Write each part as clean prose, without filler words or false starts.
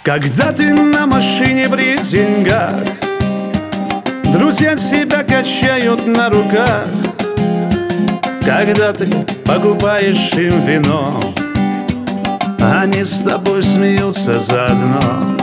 Когда ты на машине при деньгах, друзья тебя качают на руках. Когда ты покупаешь им вино, они с тобой смеются заодно.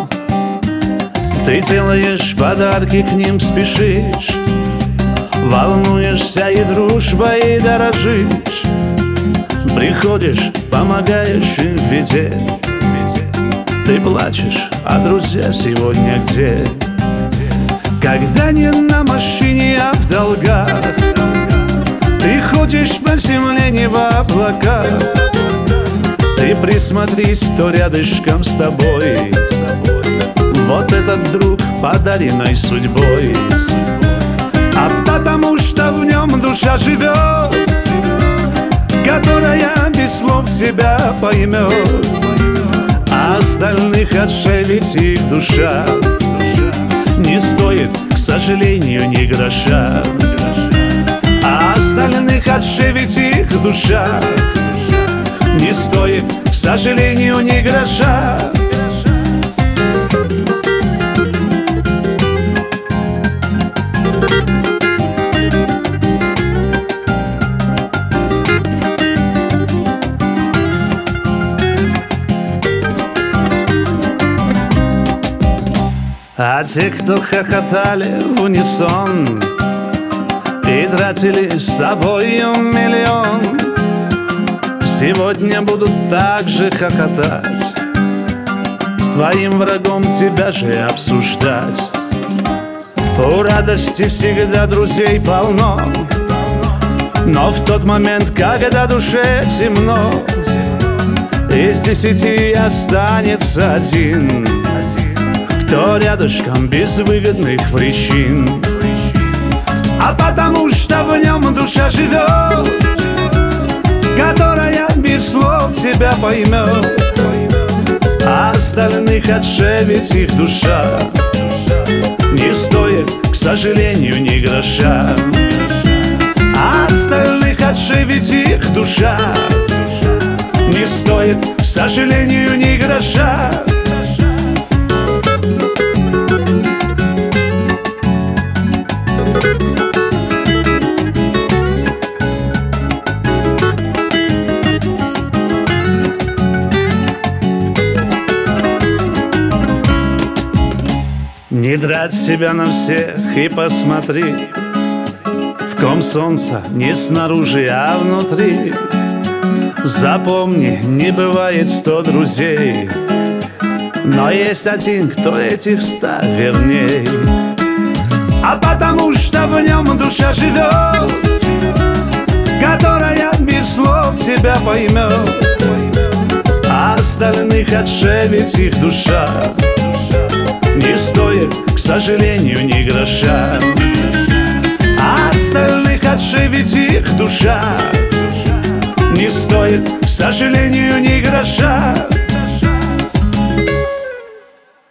Ты делаешь подарки, к ним спешишь, волнуешься и дружбой дорожишь. Приходишь, помогаешь им в беде. Ты плачешь, а друзья сегодня где? Когда не на машине, а в долгах, ты ходишь по земле, не в облаках. Ты присмотрись, кто рядышком с тобой. Вот этот друг, подаренной судьбой. А потому что в нем душа живет, которая без слов тебя поймет. А остальных отшевить их душа не стоит, к сожалению, ни гроша. А остальных отшевить их душа не стоит, к сожалению, ни гроша. А те, кто хохотали в унисон и тратили с тобою миллион, сегодня будут так же хохотать, с твоим врагом тебя же обсуждать. У радости всегда друзей полно, но в тот момент, когда душе темно, из 10 останется один, кто рядышком без выгодных причин. А потому что в нем душа живет, которая без слов тебя поймет. А остальных отшевить их душа не стоит, к сожалению, ни гроша. А остальных отшевить их душа не стоит, к сожалению, ни гроша. Не драть себя на всех и посмотри, в ком солнце не снаружи, а внутри. Запомни, не бывает 100 друзей, но есть один, кто этих 100 верней. А потому что в нем душа живет, которая без слов тебя поймет. А остальных отшевить их душа не стоит, к сожалению, ни гроша. А остальных отшевить их душа не стоит, к сожалению, ни гроша.